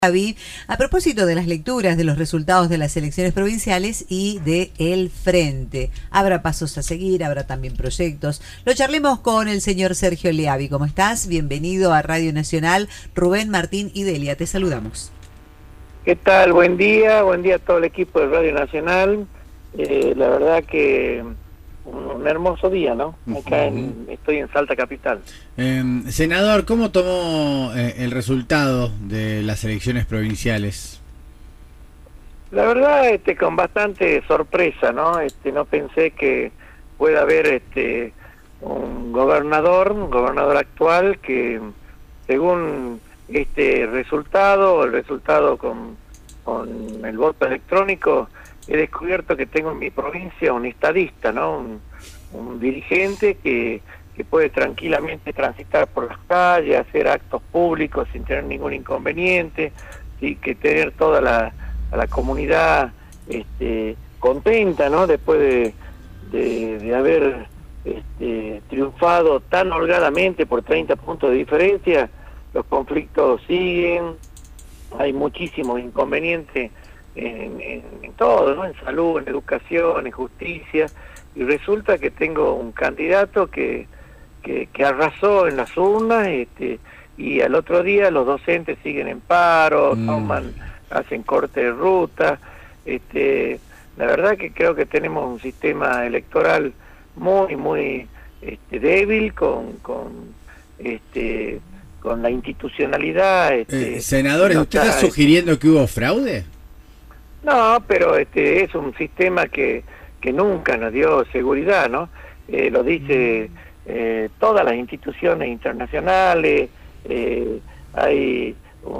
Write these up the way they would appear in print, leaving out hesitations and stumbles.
Gaby, a propósito de las lecturas de los resultados de las elecciones provinciales y de El Frente. Habrá pasos a seguir, habrá también proyectos. Lo charlemos con el señor Sergio Leavi. ¿Cómo estás? Bienvenido a Radio Nacional. Rubén, Martín y Delia, te saludamos. ¿Qué tal? Buen día a todo el equipo de Radio Nacional. La verdad que un hermoso día, ¿no? Acá estoy en Salta Capital. Senador, ¿cómo tomó el resultado de las elecciones provinciales? La verdad, con bastante sorpresa, ¿no? No pensé que pueda haber un gobernador actual que, según el resultado con el voto electrónico, he descubierto que tengo en mi provincia un estadista, ¿no? Un dirigente que puede tranquilamente transitar por las calles, hacer actos públicos sin tener ningún inconveniente, sí, que tener toda la comunidad contenta, ¿no? Después de haber triunfado tan holgadamente por 30 puntos de diferencia. Los conflictos siguen, hay muchísimos inconvenientes en todo, ¿no? En salud, en educación, en justicia, y resulta que tengo un candidato que arrasó en las urnas, y al otro día los docentes siguen en paro, hacen corte de ruta. La verdad que creo que tenemos un sistema electoral muy débil, con la institucionalidad. Senador, ¿usted está sugiriendo que hubo fraude? No, pero es un sistema que nunca nos dio seguridad, ¿no? Lo dice todas las instituciones internacionales. Hay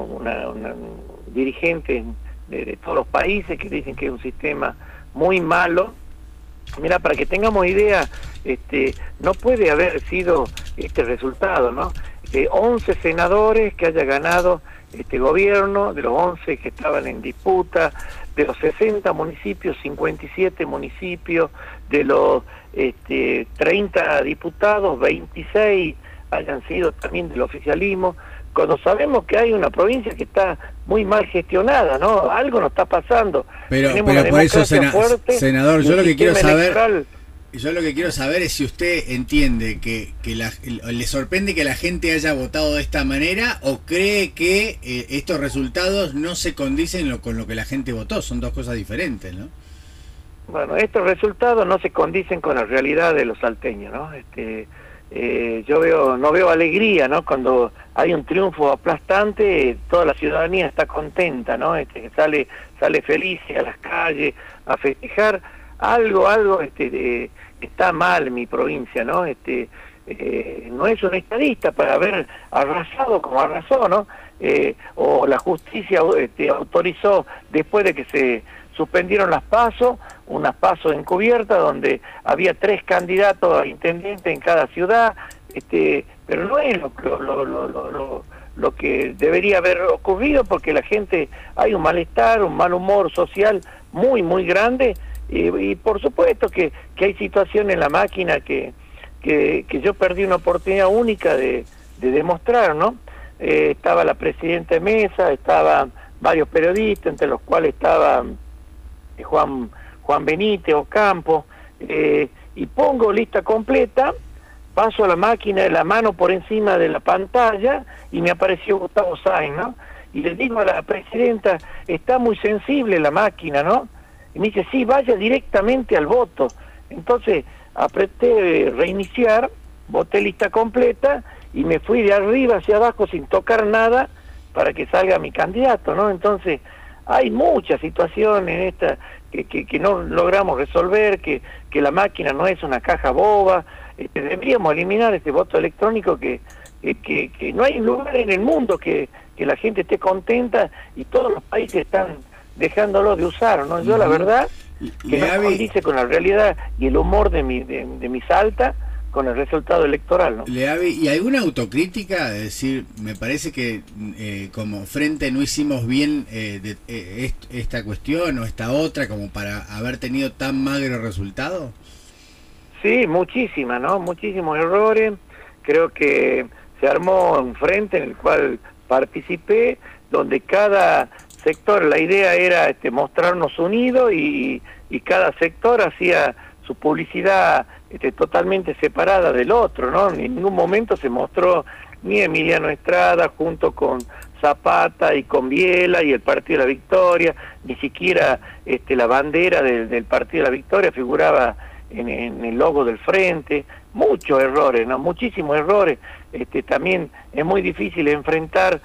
dirigentes de todos los países que dicen que es un sistema muy malo. Mira, para que tengamos idea, no puede haber sido este resultado, ¿no? 11 senadores que haya ganado este gobierno, de los 11 que estaban en disputa, de los 60 municipios, 57 municipios, de los 30 diputados, 26 hayan sido también del oficialismo, cuando sabemos que hay una provincia que está muy mal gestionada, ¿no? Algo nos está pasando. Pero por eso, senador, yo lo que quiero saber es si usted entiende que le sorprende que la gente haya votado de esta manera, o cree que estos resultados no se condicen con lo que la gente votó. Son dos cosas diferentes, ¿no? Bueno, estos resultados no se condicen con la realidad de los salteños, ¿no? Yo no veo alegría, ¿no? Cuando hay un triunfo aplastante, toda la ciudadanía está contenta, ¿no? Sale feliz a las calles a festejar. Algo está mal en mi provincia, ¿no? No es un estadista para haber arrasado como arrasó, ¿no? O la justicia autorizó, después de que se suspendieron las PASO, unas PASO encubiertas donde había 3 candidatos a intendente en cada ciudad, pero no es lo que debería haber ocurrido, porque la gente, hay un malestar, un mal humor social muy grande, y por supuesto que hay situaciones en la máquina que yo perdí una oportunidad única de demostrar, ¿no? Estaba la presidenta de mesa, estaban varios periodistas, entre los cuales estaba Juan Benítez Ocampo, y pongo lista completa, paso a la máquina de la mano por encima de la pantalla y me apareció Gustavo Sáenz, ¿no? Y le digo a la presidenta, está muy sensible la máquina, ¿no? Y me dice, sí, vaya directamente al voto. Entonces apreté reiniciar, voté lista completa y me fui de arriba hacia abajo sin tocar nada para que salga mi candidato, ¿no? Entonces hay muchas situaciones que no logramos resolver, que la máquina no es una caja boba. Deberíamos eliminar este voto electrónico, que no hay lugar en el mundo que la gente esté contenta, y todos los países están dejándolo de usar, ¿no? Yo la verdad que no condice con la realidad y el humor de mi Salta con el resultado electoral, ¿no? ¿Y alguna autocrítica? Es decir, me parece que como frente no hicimos bien esta cuestión o esta otra como para haber tenido tan magro resultado. Sí, muchísimas, ¿no? Muchísimos errores. Creo que se armó un frente en el cual participé, donde cada sector, la idea era mostrarnos unidos y cada sector hacía su publicidad totalmente separada del otro, ¿no? En ningún momento se mostró ni Emiliano Estrada junto con Zapata y con Biela y el Partido de la Victoria, ni siquiera la bandera del Partido de la Victoria figuraba en el logo del frente. Muchos errores, ¿no? Muchísimos errores. También es muy difícil enfrentar,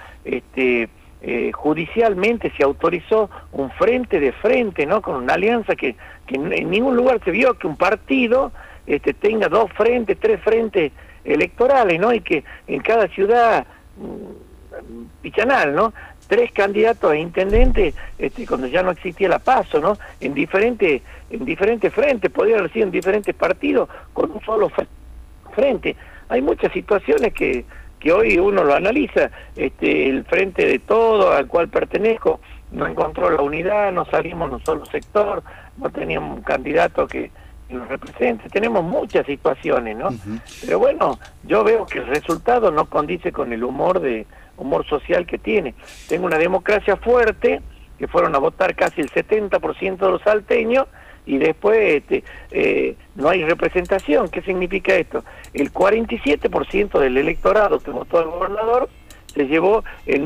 judicialmente se autorizó un frente de frente, ¿no? Con una alianza que en ningún lugar se vio que un partido tenga 2 frentes, 3 frentes electorales, ¿no? Y que en cada ciudad pichanal, ¿no? 3 candidatos a intendente, cuando ya no existía la PASO, ¿no? En diferentes frentes, podría haber sido en diferentes partidos, con un solo frente. Hay muchas situaciones que hoy uno lo analiza. El frente de todo al cual pertenezco no encontró la unidad, no salimos en un solo sector, no teníamos un candidato que nos represente. Tenemos muchas situaciones, ¿no? Pero bueno, yo veo que el resultado no condice con el humor social que tiene. Tengo una democracia fuerte, que fueron a votar casi el 70% de los salteños, y después no hay representación. ¿Qué significa esto? El 47% del electorado que votó al gobernador se llevó el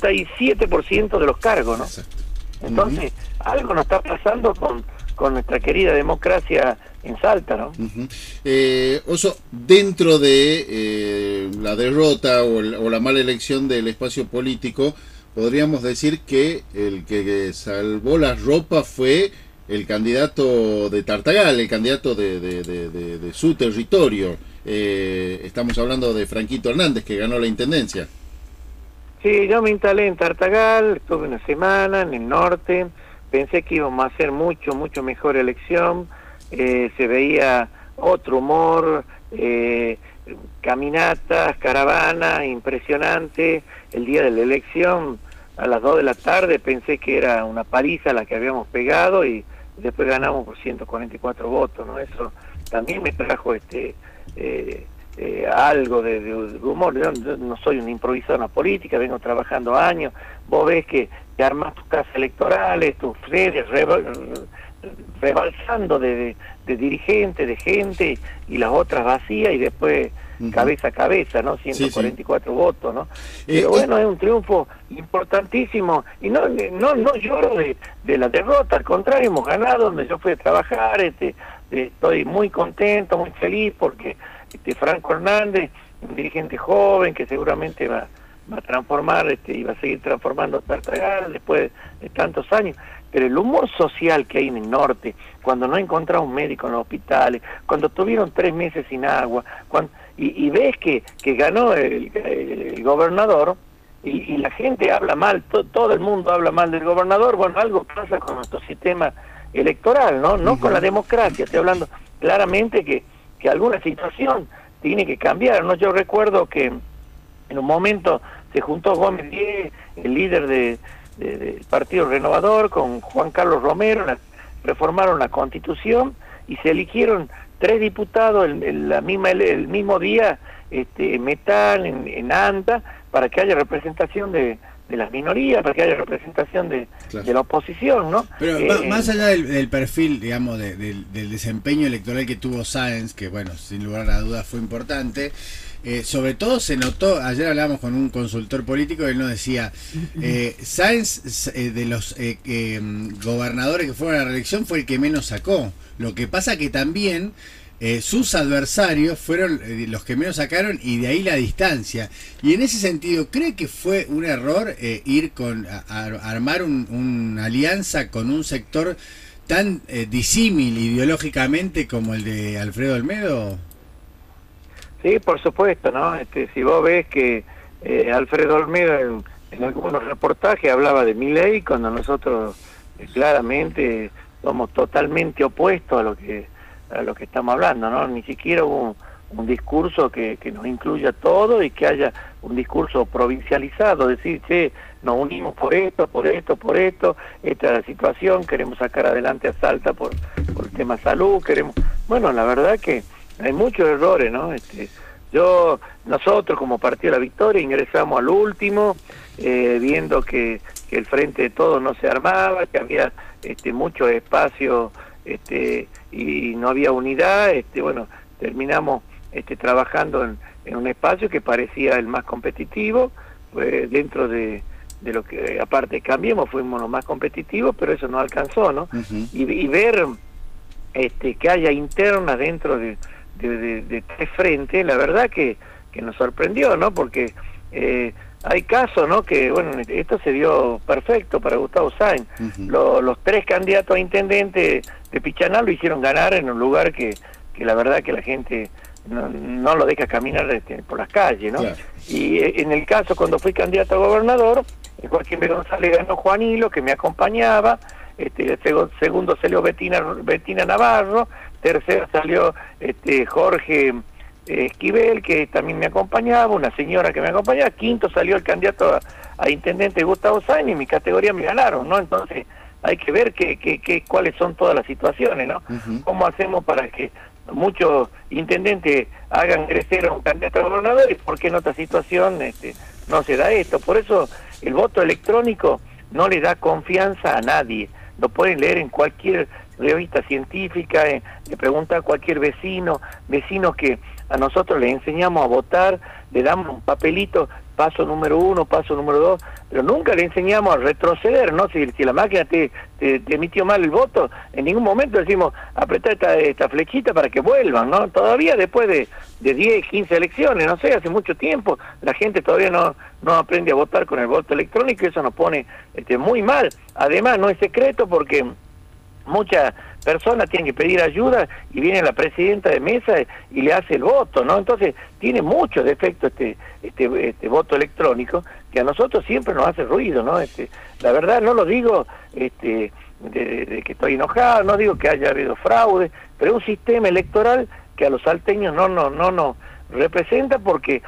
97% de los cargos, ¿no? Entonces, algo nos está pasando con nuestra querida democracia en Salta, ¿no? Oso, dentro de la derrota o la mala elección del espacio político, podríamos decir que el que salvó la ropa fue el candidato de Tartagal, el candidato de su territorio. Estamos hablando de Franquito Hernández, que ganó la intendencia. Sí, yo me instalé en Tartagal, estuve una semana en el norte, pensé que íbamos a hacer mucho mejor elección, se veía otro humor, caminatas, caravanas, impresionante. El día de la elección, a las 2 de la tarde, pensé que era una paliza la que habíamos pegado y después ganamos por 144 votos, ¿no? Eso también me trajo algo de humor. Yo no soy un improvisador en la política, vengo trabajando años. Vos ves que armas tus casas electorales, tus redes, rebalsando de dirigentes, de gente, y las otras vacías, y después cabeza a cabeza, ¿no? 144 votos, ¿no? Pero bueno, es un triunfo importantísimo, y no lloro de la derrota, al contrario, hemos ganado donde yo fui a trabajar. Estoy muy contento, muy feliz, porque Franco Hernández, un dirigente joven que seguramente va a transformar, y va a seguir transformando Tartagal después de tantos años. Pero el humor social que hay en el norte, cuando no encontraba un médico en los hospitales, cuando tuvieron 3 meses sin agua, y ves que ganó el gobernador, y la gente habla mal, todo el mundo habla mal del gobernador. Bueno, algo pasa con nuestro sistema electoral, no con la democracia. Estoy hablando claramente que alguna situación tiene que cambiar, ¿no? Yo recuerdo que en un momento se juntó Gómez Diez, el líder del Partido Renovador, con Juan Carlos Romero, reformaron la Constitución y se eligieron 3 diputados el mismo día, en Metal, en ANTA, para que haya representación de las minorías, para que haya representación de la oposición, ¿no? Pero más allá del perfil, digamos, del desempeño electoral que tuvo Sáenz, que bueno, sin lugar a dudas fue importante, sobre todo se notó, ayer hablábamos con un consultor político, él nos decía, Sáenz, de los gobernadores que fueron a la reelección, fue el que menos sacó. Lo que pasa que también sus adversarios fueron los que menos sacaron, y de ahí la distancia. Y en ese sentido, ¿cree que fue un error ir a armar una alianza con un sector tan disímil ideológicamente como el de Alfredo Olmedo? Sí, por supuesto, ¿no? Si vos ves que Alfredo Olmedo en algunos reportajes hablaba de Milei, cuando nosotros claramente somos totalmente opuestos a lo que estamos hablando, ¿no? Ni siquiera hubo un discurso que nos incluya todo y que haya un discurso provincializado, decir, che, nos unimos por esto, esta es la situación, queremos sacar adelante a Salta por el tema salud, bueno, la verdad que hay muchos errores, ¿no? Nosotros como Partido de la Victoria ingresamos al último, viendo que el Frente de Todos no se armaba, que había mucho espacio y no había unidad. Bueno, terminamos trabajando en un espacio que parecía el más competitivo, dentro de lo que aparte Cambiemos fuimos los más competitivos, pero eso no alcanzó, ¿no? Y ver que haya internas dentro de tres frentes, la verdad que nos sorprendió, ¿no? Porque hay casos, ¿no? Que, bueno, esto se dio perfecto para Gustavo Sáenz. Los tres candidatos a intendente de Pichaná lo hicieron ganar en un lugar que la verdad que la gente no lo deja caminar por las calles, ¿no? Claro. Y en el caso, cuando fui candidato a gobernador, Joaquín B. González ganó Juan Hilo, que me acompañaba. Segundo salió Betina Navarro, tercero salió Jorge Esquivel, que también me acompañaba, una señora que me acompañaba, quinto salió el candidato a intendente Gustavo Sáenz, y en mi categoría me ganaron, ¿no? Entonces hay que ver cuáles son todas las situaciones, ¿no? ¿Cómo hacemos para que muchos intendentes hagan crecer a un candidato a gobernador y por qué en otra situación no se da esto? Por eso el voto electrónico no le da confianza a nadie. Lo pueden leer en cualquier revista científica, le pregunta a cualquier vecinos que a nosotros les enseñamos a votar, le damos un papelito, paso número 1, paso número 2, pero nunca le enseñamos a retroceder, ¿no? Si la máquina te emitió mal el voto, en ningún momento decimos, apretá esta flechita para que vuelvan, ¿no? Todavía después de 10, 15 elecciones, no sé, hace mucho tiempo, la gente todavía no aprende a votar con el voto electrónico, y eso nos pone muy mal. Además, no es secreto porque muchas personas tienen que pedir ayuda y viene la presidenta de mesa y le hace el voto, ¿no? Entonces tiene muchos defectos este voto electrónico, que a nosotros siempre nos hace ruido, ¿no? La verdad no lo digo de que estoy enojado, no digo que haya habido fraude, pero es un sistema electoral que a los salteños no nos representa, porque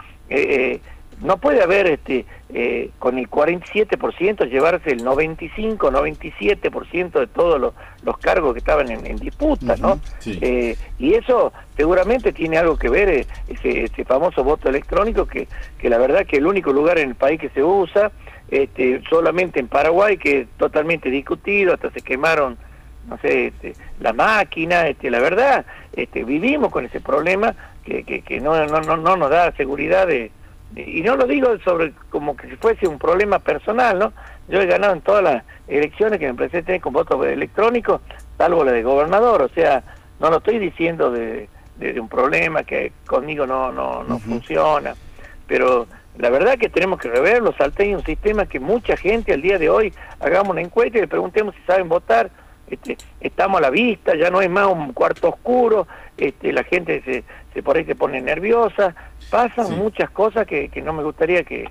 no puede haber con el 47% llevarse el 95, 97% de todos los cargos que estaban en disputa, ¿no? Sí. Y eso seguramente tiene algo que ver, ese famoso voto electrónico, que la verdad que el único lugar en el país que se usa, solamente en Paraguay, que es totalmente discutido, hasta se quemaron, no sé, la máquina, la verdad, vivimos con ese problema que no nos da seguridad y no lo digo como que si fuese un problema personal, ¿no? Yo he ganado en todas las elecciones que me presenté con votos electrónicos, salvo la de gobernador, o sea, no lo estoy diciendo de un problema que conmigo no funciona, pero la verdad que tenemos que rever los salteños, un sistema que mucha gente al día de hoy, hagamos una encuesta y le preguntemos si saben votar, estamos a la vista, ya no es más un cuarto oscuro, la gente por ahí se pone nerviosa, pasan muchas cosas que no me gustaría que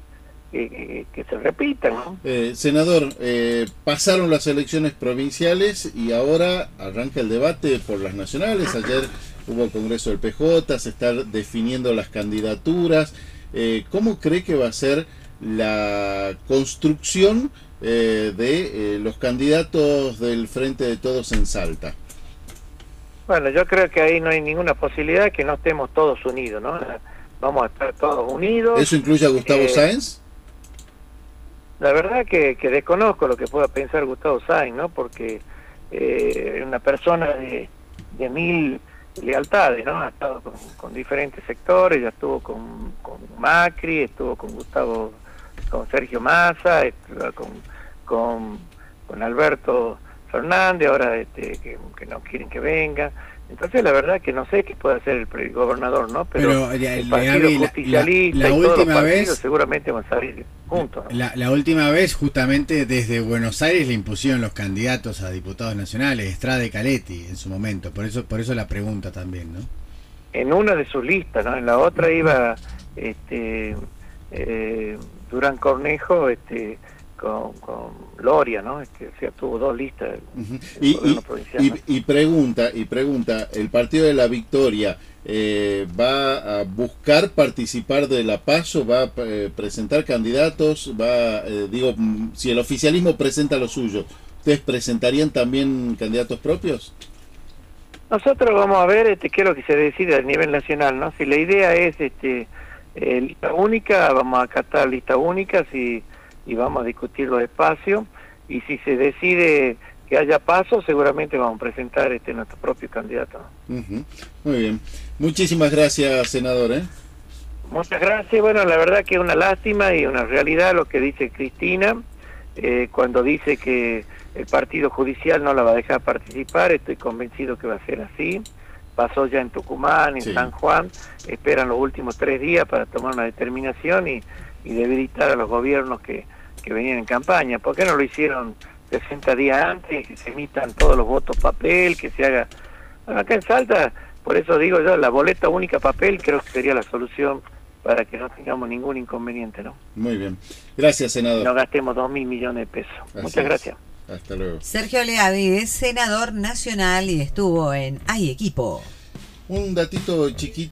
se repitan, ¿no? Senador, pasaron las elecciones provinciales y ahora arranca el debate por las nacionales. Ayer hubo el Congreso del PJ, se están definiendo las candidaturas. ¿Cómo cree que va a ser la construcción de los candidatos del Frente de Todos en Salta? Bueno, yo creo que ahí no hay ninguna posibilidad que no estemos todos unidos, ¿no? Vamos a estar todos unidos. ¿Eso incluye a Gustavo Sáenz? La verdad que desconozco lo que pueda pensar Gustavo Sáenz, ¿no? Porque es una persona de 1000 lealtades, ¿no? Ha estado con diferentes sectores, ya estuvo con Macri, estuvo con Sergio Massa, con Alberto Fernández, ahora que no quieren que venga. Entonces la verdad que no sé qué puede hacer el gobernador, ¿no? Pero el partido justicialista y todos los partidos seguramente van a salir juntos, ¿no? La última vez, justamente desde Buenos Aires le impusieron los candidatos a diputados nacionales, Estrada y Caletti en su momento, por eso la pregunta también, ¿no? En una de sus listas, ¿no? En la otra iba Durán Cornejo, con Loria, ¿no? O sea, tuvo dos listas del gobierno provincial, ¿no? Y pregunta, ¿el Partido de la Victoria va a buscar participar de la PASO? ¿Va a presentar candidatos? Si el oficialismo presenta lo suyo, ¿ustedes presentarían también candidatos propios? Nosotros vamos a ver qué es lo que se decide a nivel nacional, ¿no? Si la idea es lista única, vamos a acatar lista única y vamos a discutir los espacios, y si se decide que haya paso, seguramente vamos a presentar nuestro propio candidato. Muy bien. Muchísimas gracias, senador. Muchas gracias. Bueno, la verdad que es una lástima y una realidad lo que dice Cristina, cuando dice que el partido judicial no la va a dejar participar. Estoy convencido que va a ser así. Pasó ya en Tucumán, en San Juan, esperan los últimos 3 días para tomar una determinación y debilitar a los gobiernos que venían en campaña. ¿Por qué no lo hicieron 60 días antes, que se emitan todos los votos papel, que se haga... Bueno, acá en Salta, por eso digo yo, la boleta única papel creo que sería la solución para que no tengamos ningún inconveniente, ¿no? Muy bien. Gracias, senador. No gastemos 2.000 millones de pesos. Muchas gracias. Hasta luego. Sergio Leavi es senador nacional y estuvo en Hay Equipo. Un datito chiquito.